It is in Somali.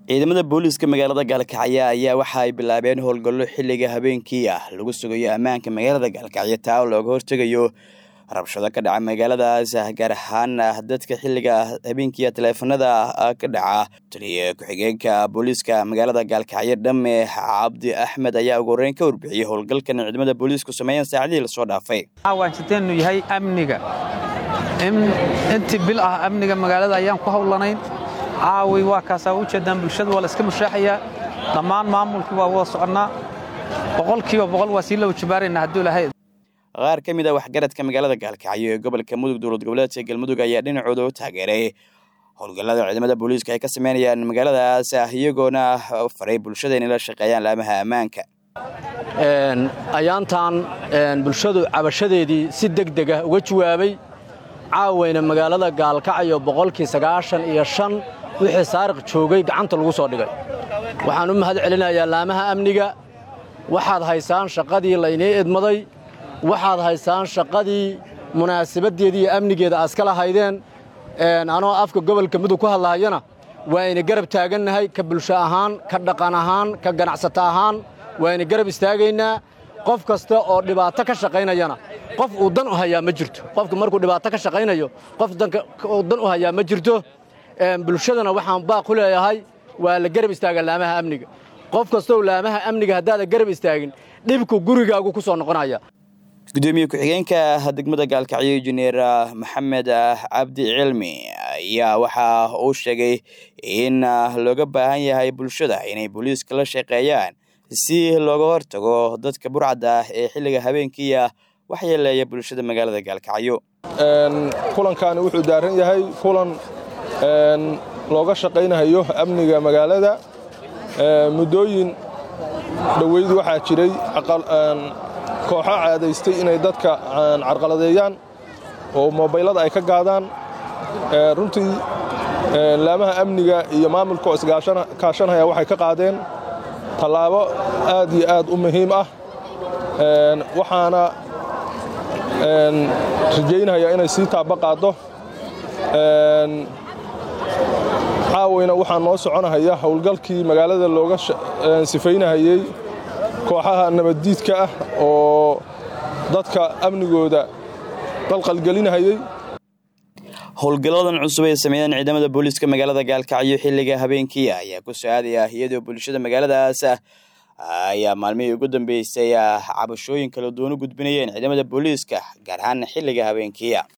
ciidamada booliiska magaalada Gaalkacyo ayaa waxa ay bilaabeen howlgallo xilliga habeenkii lagu sugayo ammaanka magaalada Gaalkacyo taa oo looga hortagayo rabshado ka dhaca magaaladaas gaar ahaan dadka xilliga habeenkii teleefanada ka dhaca taliye ku-xigeenka booliiska magaalada Gaalkacyo Dhamme Cabdi Axmed ayaa ugu horeyn ka warbixiyay howlgalkan ciidamada booliisku sameeyeen saacadii la soo dhaafay. Waanjiteenu yahay amniga intii bil amniga magaalada ayaan ku howlanayn caawi waa kaasa u jeedaan bulshada wala iska mushaaxiya dhammaan maamulkii waa wada soconaa boqolkiiba boqol waa si loo jibaarina haduu lahayd. qaar ka mid ah waxgaradka magaalada Gaalkacyo ee gobolka Mudug dowlad goboleedka Galmudug ayaa dhinacooda u taageeray howlgallada ciidamada booliiska ay ka sameeyaan magaaladaas iyagoona faray bulshada inay la shaqeeyaan laamaha ammaanka. ayaantan bulshadu cabashadeedii si degdeg ah uga jawaabay caawayna magaalada Gaalkacyo 95% wixii saariq joogay gacanta lagu soo dhigay. waxaan u mahad celinayaa laamaha amniga waxaad haysaan shaqadii la inee idmaday waxaad haysaan shaqadii munaasabadeedii amnigeeda aska lahaydeen anoo afka gobolka Mudug ku hadlaayana waa in garab taagannahay ka bulsho ahaan ka dhaqan ahaan ka ganacsato ahaan waa in garab istaagaynaa qof kasta oo dhibaato ka shaqeynayana qof uu dan u hayaa ma jirto qofku markuu dhibaato ka shaqeynayo qof dan u hayaa ma jirto bulshadana waxaan baaq ku leeyahay waa la garab istaaga laamaha amniga qof kasta oo laamaha amniga hadaad garab istaagin dhibku gurigaagu ku soo noqonaya. gudoomiye ku-xigeenka degmada Gaalkacyo Injineer Maxamed Cabdi Cilmi ayaa waxa uu sheegay in looga baahan yahay bulshada inay booliiska la shaqeeyaan si looga hortago dadka burcada ee xilliga habeenkii waxyeeleeya bulshada magaalada Gaalkacyo. kulankan wuxuu daaran yahay kulan looga shaqeynayo amniga magaalada mudooyin dhaweyd waxa jiray kooxo caadaystay inay dadka carqaladeeyaan oo mobilada ay ka gaadaan runtii laamaha amniga iyo maamulka iskaashanaya waxay ka qaadeen tallaabo aad iyo aad u muhiim ah waxaana rajaynayaa inay sii taaba qaado caawayna waxaa noo soconaya howlgalkii magaalada looga sifaynayay kooxaha nabaddiidka ah oo dadka amnigooda qalqalgelinayay. howlgalladan cusub ee sameeyeen ciidamada booliiska magaalada Gaalkacyo xilliga habeenkii ayaa ku saacidaya iyadoo bulshada magaaladaas ayaa maalmihii ugu dambeysay cabashooyin kala duwan u gudbinayeen ciidamada booliiska gaar ahaan xilliga habeenkii.